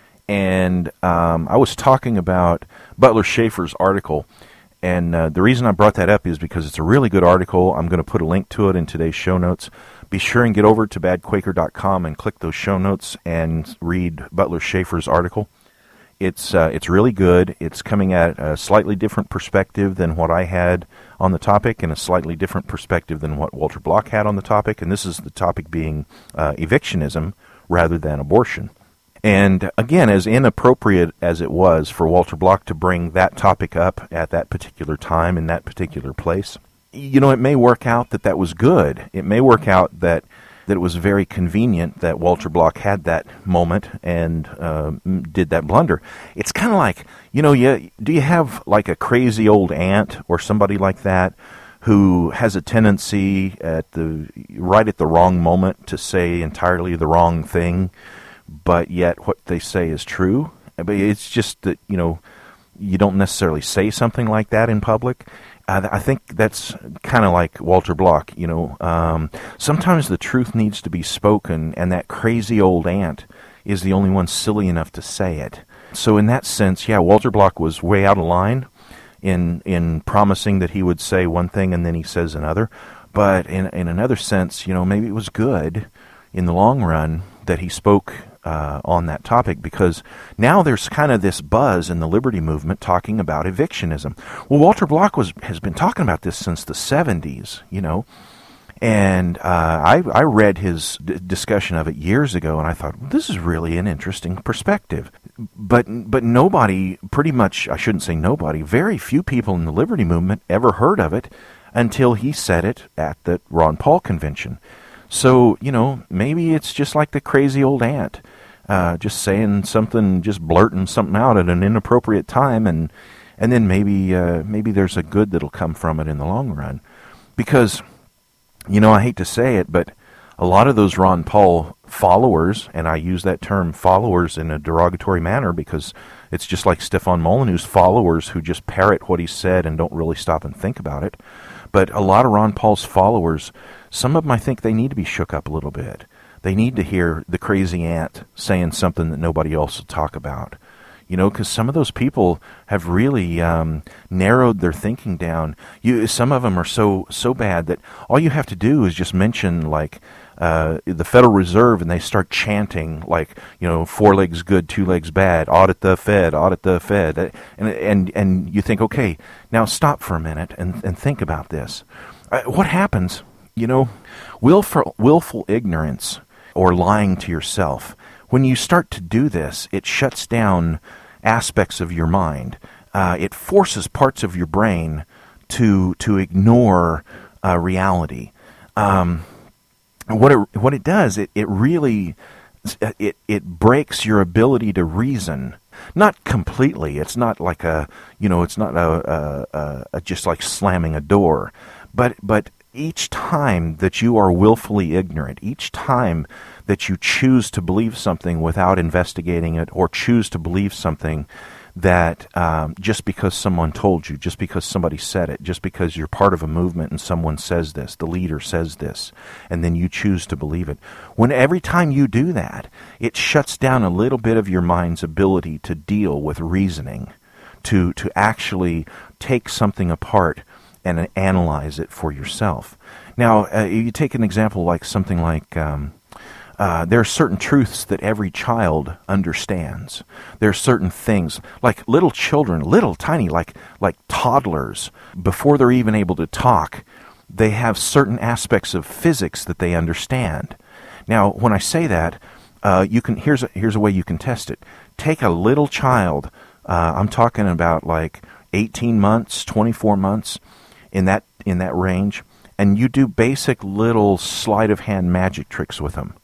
And um, I was talking about Butler Schaefer's article, and uh, the reason I brought that up is because it's a really good article. I'm going to put a link to it in today's show notes. Be sure and get over to bad quaker dot com and click those show notes and read Butler Schaefer's article. It's uh, it's really good. It's coming at a slightly different perspective than what I had on the topic, and a slightly different perspective than what Walter Block had on the topic. And this is the topic being uh, evictionism rather than abortion. And again, as inappropriate as it was for Walter Block to bring that topic up at that particular time in that particular place, you know, it may work out that that was good. It may work out that that it was very convenient that Walter Block had that moment and uh, did that blunder. It's kind of like, you know, you, do you have like a crazy old aunt or somebody like that who has a tendency at the right at the wrong moment to say entirely the wrong thing, but yet what they say is true? But it's just that, you know, you don't necessarily say something like that in public. Uh, I think that's kind of like Walter Block, you know. Um, sometimes the truth needs to be spoken, and that crazy old aunt is the only one silly enough to say it. So in that sense, yeah, Walter Block was way out of line in in promising that he would say one thing and then he says another. But in in another sense, you know, maybe it was good in the long run that he spoke Uh, on that topic, because now there's kind of this buzz in the liberty movement talking about evictionism. Well, Walter Block was has been talking about this since the seventies, you know, and uh, I, I read his d- discussion of it years ago, and I thought, well, this is really an interesting perspective. But but nobody, pretty much, I shouldn't say nobody, very few people in the liberty movement ever heard of it until he said it at the Ron Paul convention. So, you know, maybe it's just like the crazy old aunt, uh, just saying something, just blurting something out at an inappropriate time, and and then maybe uh, maybe there's a good that'll come from it in the long run. Because, you know, I hate to say it, but a lot of those Ron Paul followers, and I use that term followers in a derogatory manner because it's just like Stefan Molyneux's followers who just parrot what he said and don't really stop and think about it. But a lot of Ron Paul's followers, some of them I think they need to be shook up a little bit. They need to hear the crazy aunt saying something that nobody else will talk about. You know, because some of those people have really um, narrowed their thinking down. You, some of them are so so bad that all you have to do is just mention, like, uh, the Federal Reserve, and they start chanting, like, you know, four legs good, two legs bad, audit the Fed, audit the Fed. And and, and you think, okay, now stop for a minute and, and think about this. Uh, what happens, you know, willful, willful ignorance or lying to yourself, when you start to do this, it shuts down aspects of your mind. Uh, it forces parts of your brain to to ignore uh, reality. Um, what it what it does, it it really it it breaks your ability to reason. Not completely. It's not like a, you know, it's not a, a, a, a just like slamming a door. But but each time that you are willfully ignorant, each time that you choose to believe something without investigating it, or choose to believe something that um, just because someone told you, just because somebody said it, just because you're part of a movement and someone says this, the leader says this, and then you choose to believe it. When every time you do that, it shuts down a little bit of your mind's ability to deal with reasoning, to to actually take something apart and analyze it for yourself. Now, uh, you take an example like something like... Um, Uh, there are certain truths that every child understands. There are certain things, like little children, little tiny, like like toddlers, before they're even able to talk, they have certain aspects of physics that they understand. Now, when I say that, uh, you can here's a, here's a way you can test it. Take a little child. Uh, I'm talking about like eighteen months, twenty-four months, in that in that range, and you do basic little sleight of hand magic tricks with them.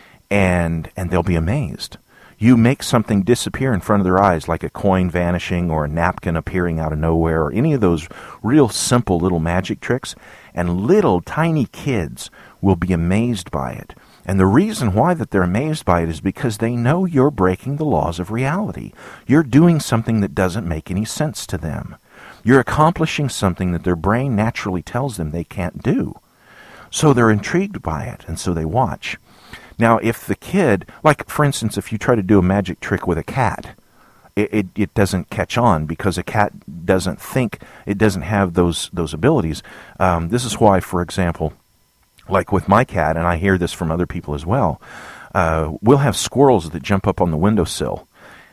And and they'll be amazed. You make something disappear in front of their eyes, like a coin vanishing or a napkin appearing out of nowhere, or any of those real simple little magic tricks, and little tiny kids will be amazed by it. And the reason why that they're amazed by it is because they know you're breaking the laws of reality. You're doing something that doesn't make any sense to them. You're accomplishing something that their brain naturally tells them they can't do. So they're intrigued by it, and so they watch. Now, if the kid, like, for instance, if you try to do a magic trick with a cat, it, it, it doesn't catch on because a cat doesn't think, it doesn't have those those abilities. Um, this is why, for example, like with my cat, and I hear this from other people as well, uh, we'll have squirrels that jump up on the windowsill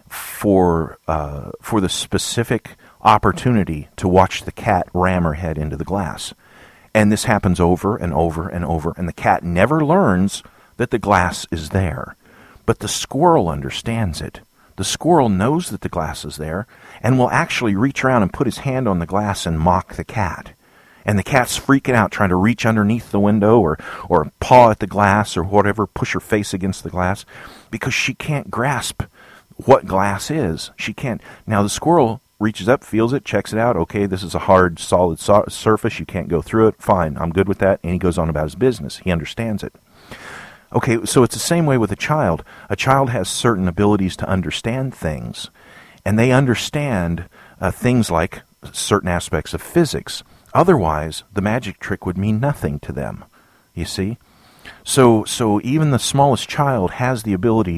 for uh, for the specific opportunity to watch the cat ram her head into the glass. And this happens over and over and over, and the cat never learns that the glass is there. But the squirrel understands it. The squirrel knows that the glass is there and will actually reach around and put his hand on the glass and mock the cat. And the cat's freaking out, trying to reach underneath the window or, or paw at the glass or whatever, push her face against the glass, because she can't grasp what glass is. She can't. Now the squirrel reaches up, feels it, checks it out. Okay, this is a hard, solid so- surface. You can't go through it. Fine, I'm good with that. And he goes on about his business. He understands it. Okay, so it's the same way with a child. A child has certain abilities to understand things, and they understand uh, things like certain aspects of physics. Otherwise, the magic trick would mean nothing to them, you see? So, so even the smallest child has the ability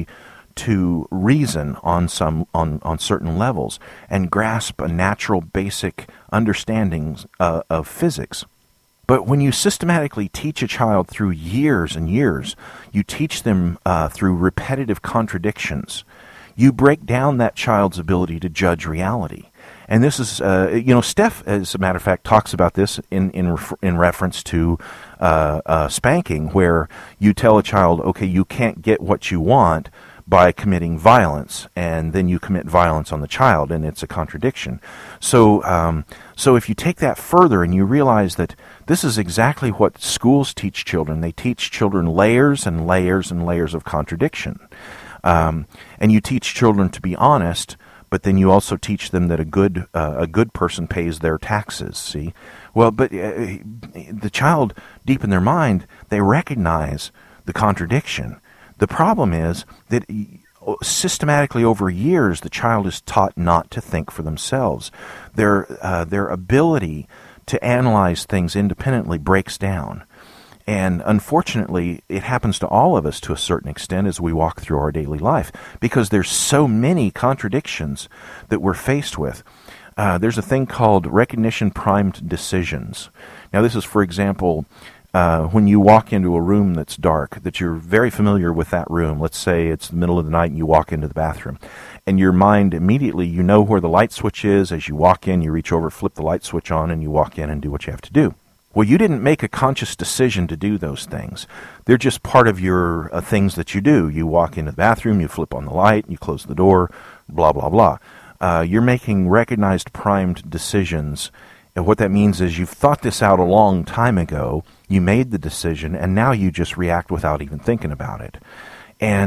to reason on some on, on certain levels and grasp a natural, basic understanding uh, of physics. But when you systematically teach a child through years and years, you teach them uh, through repetitive contradictions, you break down that child's ability to judge reality. And this is, uh, you know, Steph, as a matter of fact, talks about this in in, ref- in reference to uh, uh, spanking, where you tell a child, okay, you can't get what you want by committing violence, and then you commit violence on the child, and it's a contradiction. So, um, so if you take that further and you realize that this is exactly what schools teach children, they teach children layers and layers and layers of contradiction. Um, and you teach children to be honest, but then you also teach them that a good uh, a good person pays their taxes, see? Well, but uh, the child, deep in their mind, they recognize the contradiction. The problem is that systematically over years, the child is taught not to think for themselves. Their uh, their ability to analyze things independently breaks down. And unfortunately, it happens to all of us to a certain extent as we walk through our daily life, because there's so many contradictions that we're faced with. Uh, there's a thing called recognition-primed decisions. Now, this is, for example, uh, when you walk into a room that's dark, that you're very familiar with that room. Let's say it's the middle of the night and you walk into the bathroom. And your mind immediately, you know where the light switch is. As you walk in, you reach over, flip the light switch on, and you walk in and do what you have to do. Well, you didn't make a conscious decision to do those things. They're just part of your uh, things that you do. You walk into the bathroom, you flip on the light, you close the door, blah, blah, blah. Uh, you're making recognized primed decisions. And what that means is you've thought this out a long time ago, you made the decision, and now you just react without even thinking about it. And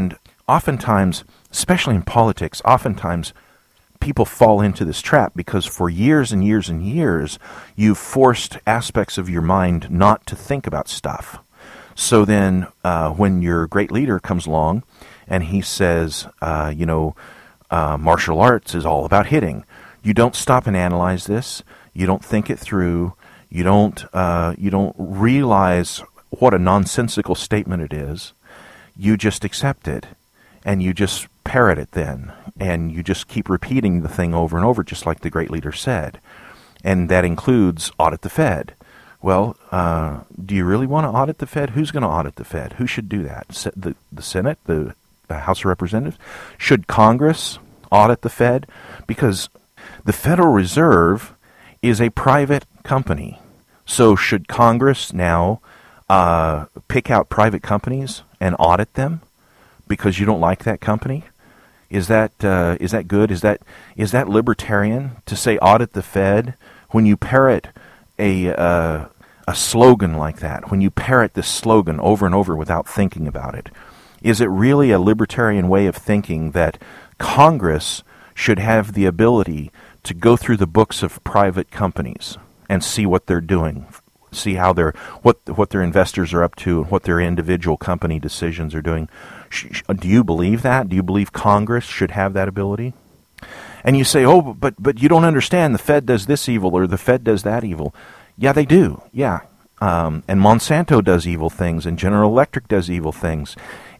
oftentimes, especially in politics, oftentimes people fall into this trap because for years and years and years, you've forced aspects of your mind not to think about stuff. So then uh, when your great leader comes along and he says, uh, you know, uh, martial arts is all about hitting, you don't stop and analyze this. You don't think it through. You don't, uh, you don't realize what a nonsensical statement it is. You just accept it, and you just parrot it then, and you just keep repeating the thing over and over, just like the great leader said. And that includes audit the Fed. Well, uh, do you really want to audit the Fed? Who's going to audit the Fed? Who should do that? Se- the, the Senate, the, the House of Representatives? Should Congress audit the Fed? Because the Federal Reserve is a private company. So should Congress now uh, pick out private companies and audit them because you don't like that company? Is that uh, is that good? Is that is that libertarian to say audit the Fed when you parrot a uh, a slogan like that? When you parrot this slogan over and over without thinking about it, is it really a libertarian way of thinking that Congress should have the ability to go through the books of private companies and see what they're doing, see how they're what what their investors are up to, and what their individual company decisions are doing? Do you believe that? Do you believe Congress should have that ability? And you say, oh, but but you don't understand. The Fed does this evil or the Fed does that evil. Yeah, they do. Yeah, um, and Monsanto does evil things, and General Electric does evil things,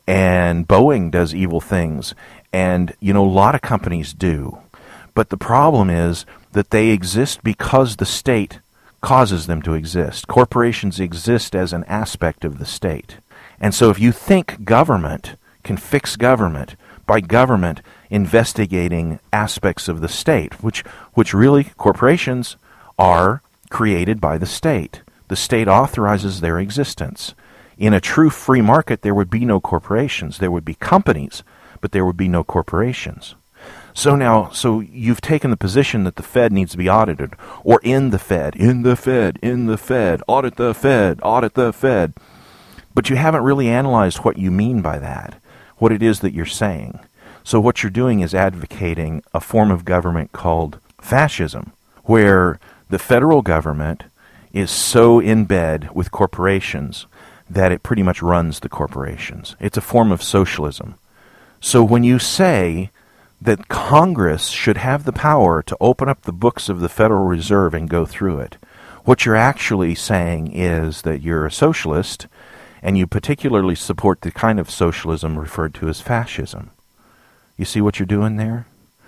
and Boeing does evil things, and you know a lot of companies do. But the problem is that they exist because the state causes them to exist. Corporations exist as an aspect of the state. And so if you think government can fix government by government investigating aspects of the state, which which really corporations are created by the state. The state authorizes their existence. In a true free market, there would be no corporations. There would be companies, but there would be no corporations. So now, so you've taken the position that the Fed needs to be audited, or in the Fed, in the Fed, in the Fed, audit the Fed, audit the Fed. But you haven't really analyzed what you mean by that, what it is that you're saying. So what you're doing is advocating a form of government called fascism, where the federal government is so in bed with corporations that it pretty much runs the corporations. It's a form of socialism. So when you say that Congress should have the power to open up the books of the Federal Reserve and go through it, what you're actually saying is that you're a socialist, and you particularly support the kind of socialism referred to as fascism. You see what you're doing there?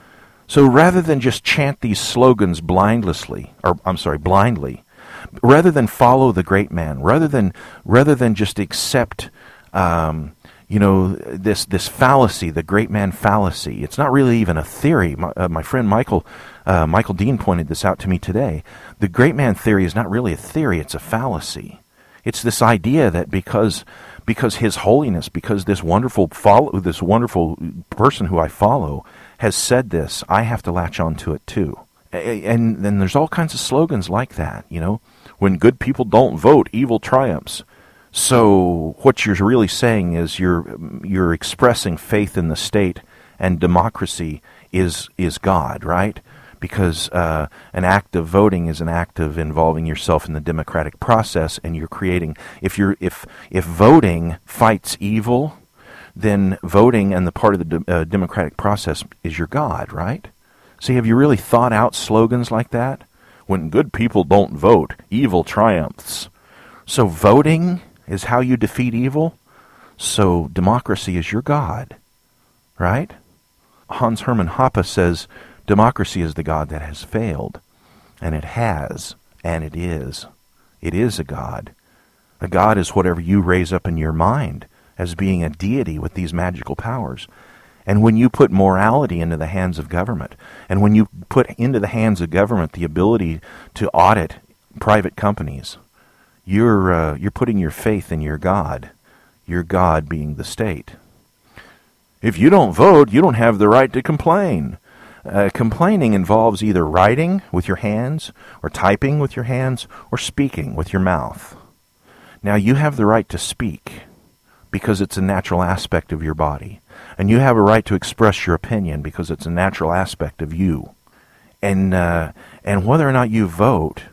So rather than just chant these slogans blindlessly, or I'm sorry, blindly, rather than follow the great man, rather than rather than just accept, um, you know, this this fallacy, the great man fallacy. It's not really even a theory. My, uh, my friend Michael uh, Michael Dean pointed this out to me today. The great man theory is not really a theory; it's a fallacy. It's this idea that because because His Holiness, because this wonderful follow, this wonderful person who I follow has said this, I have to latch on to it too. And then there's all kinds of slogans like that, you know. When good people don't vote, evil triumphs. So what you're really saying is you're you're expressing faith in the state, and democracy is is God, right? Because uh, an act of voting is an act of involving yourself in the democratic process, and you're creating. If you're if if voting fights evil, then voting and the part of the de- uh, democratic process is your God, right? See, have you really thought out slogans like that? When good people don't vote, evil triumphs. So voting is how you defeat evil. So democracy is your God, right? Hans Hermann Hoppe says, democracy is the God that has failed. And it has, and it is. It is a God. A God is whatever you raise up in your mind as being a deity with these magical powers. And when you put morality into the hands of government, and when you put into the hands of government the ability to audit private companies, you're uh, you're putting your faith in your God, your God being the state. If you don't vote, you don't have the right to complain. Uh, complaining involves either writing with your hands, or typing with your hands, or speaking with your mouth. Now you have the right to speak, because it's a natural aspect of your body. and you have a right to express your opinion because it's a natural aspect of you. And uh, and whether or not you vote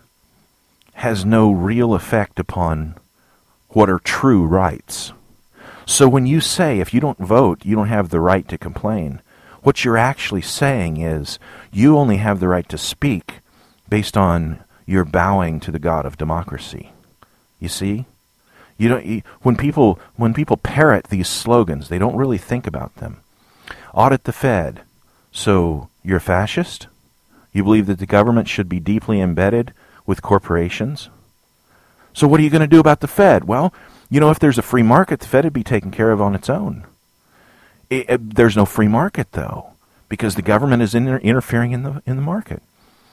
has no real effect upon what are true rights. So when you say if you don't vote, you don't have the right to complain, what you're actually saying is you only have the right to speak based on your bowing to the God of democracy. You see? You don't. You, when people when people parrot these slogans, they don't really think about them. Audit the Fed. So you're a fascist? You believe that the government should be deeply embedded with corporations? So what are you going to do about the Fed? Well, you know, if there's a free market, the Fed would be taken care of on its own. It, it, there's no free market, though, because the government is inter- interfering in the in the market.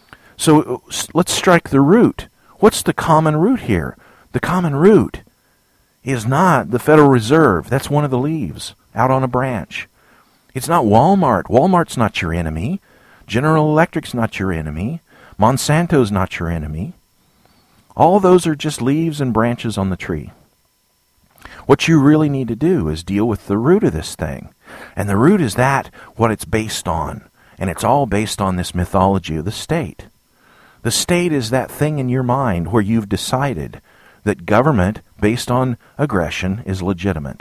So let's strike the root. What's the common root here? The common root is not the Federal Reserve. That's one of the leaves out on a branch. It's not Walmart. Walmart's not your enemy. General Electric's not your enemy. Monsanto's not your enemy. All those are just leaves and branches on the tree. What you really need to do is deal with the root of this thing. And the root is that, what it's based on. And it's all based on this mythology of the state. The state is that thing in your mind where you've decided that government based on aggression is legitimate.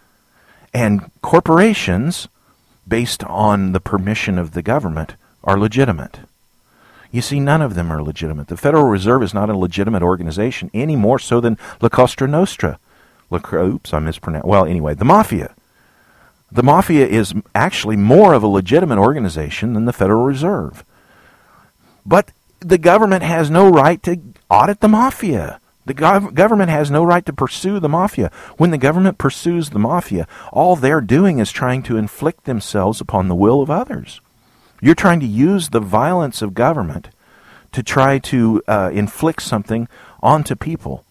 And corporations based on the permission of the government are legitimate. You see, none of them are legitimate. The Federal Reserve is not a legitimate organization any more so than La Cosa Nostra. La, oops, I mispronounced. Well, anyway, the Mafia. The Mafia is actually more of a legitimate organization than the Federal Reserve. But the government has no right to audit the Mafia. The gov- government has no right to pursue the Mafia. When the government pursues the Mafia, all they're doing is trying to inflict themselves upon the will of others. You're trying to use the violence of government to try to uh, inflict something onto people.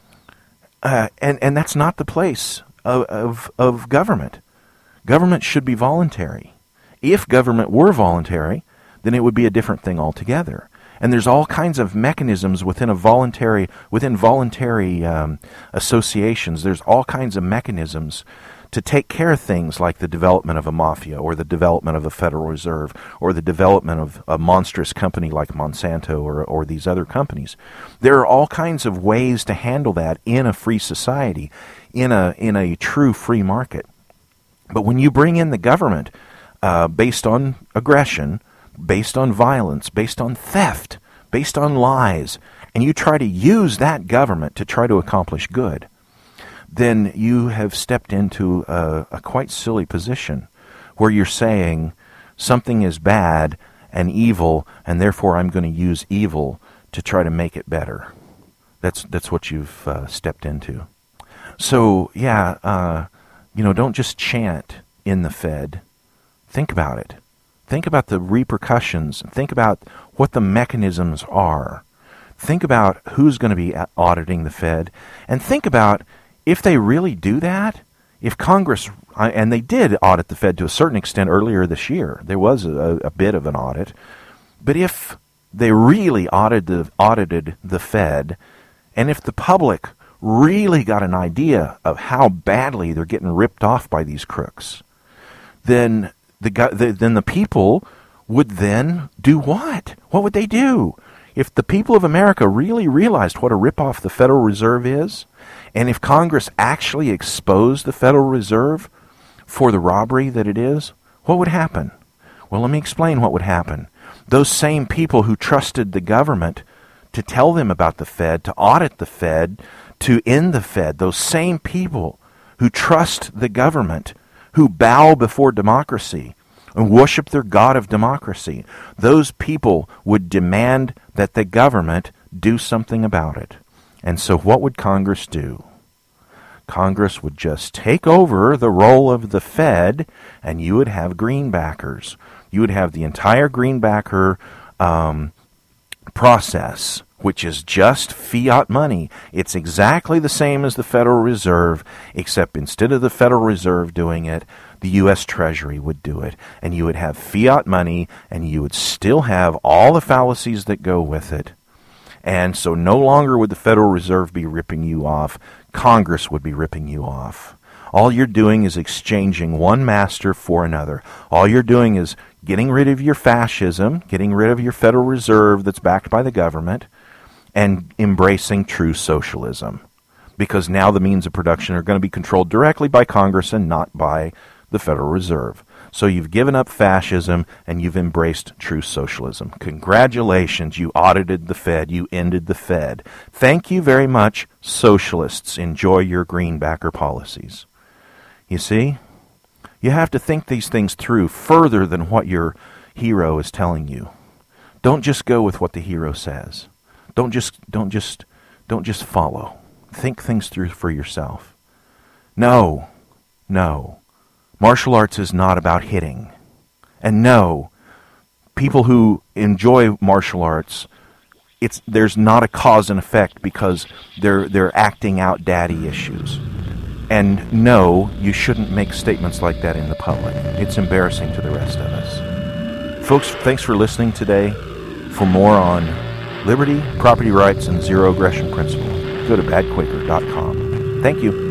Uh, and, and that's not the place of, of, of government. Government should be voluntary. If government were voluntary, then it would be a different thing altogether. And there's all kinds of mechanisms within a voluntary, within voluntary um, associations. There's all kinds of mechanisms to take care of things like the development of a mafia, or the development of a Federal Reserve, or the development of a monstrous company like Monsanto, or, or these other companies. There are all kinds of ways to handle that in a free society, in a in a true free market. But when you bring in the government uh, based on aggression, based on violence, based on theft, based on lies, and you try to use that government to try to accomplish good, then you have stepped into a, a quite silly position where you're saying something is bad and evil, and therefore I'm going to use evil to try to make it better. That's that's what you've uh, stepped into. So, yeah, uh, you know, don't just chant in the Fed. Think about it. Think about the repercussions. Think about what the mechanisms are. Think about who's going to be auditing the Fed. And think about if they really do that, if Congress, and they did audit the Fed to a certain extent earlier this year. There was a, a bit of an audit. But if they really audited the, audited the Fed, and if the public really got an idea of how badly they're getting ripped off by these crooks, then the, the then the people would then do what? What would they do? If the people of America really realized what a ripoff the Federal Reserve is, and if Congress actually exposed the Federal Reserve for the robbery that it is, what would happen? Well, let me explain what would happen. Those same people who trusted the government to tell them about the Fed, to audit the Fed, to end the Fed, those same people who trust the government, who bow before democracy and worship their God of democracy, those people would demand that the government do something about it. And so what would Congress do? Congress would just take over the role of the Fed, and you would have greenbackers. You would have the entire greenbacker um, process, which is just fiat money. It's exactly the same as the Federal Reserve, except instead of the Federal Reserve doing it, the U S Treasury would do it. And you would have fiat money, and you would still have all the fallacies that go with it. And so no longer would the Federal Reserve be ripping you off. Congress would be ripping you off. All you're doing is exchanging one master for another. All you're doing is getting rid of your fascism, getting rid of your Federal Reserve that's backed by the government, and embracing true socialism. Because now the means of production are going to be controlled directly by Congress and not by the Federal Reserve. So you've given up fascism and you've embraced true socialism. Congratulations, you audited the Fed, you ended the Fed. Thank you very much, socialists. Enjoy your greenbacker policies. You see, you have to think these things through further than what your hero is telling you. Don't just go with what the hero says. Don't just don't just don't just follow. Think things through for yourself. No, no. Martial arts is not about hitting. And no, people who enjoy martial arts, it's there's not a cause and effect because they're they're acting out daddy issues. And no, you shouldn't make statements like that in the public. It's embarrassing to the rest of us. Folks, thanks for listening today. For more on liberty, property rights, and zero aggression principle, go to bad quaker dot com. Thank you.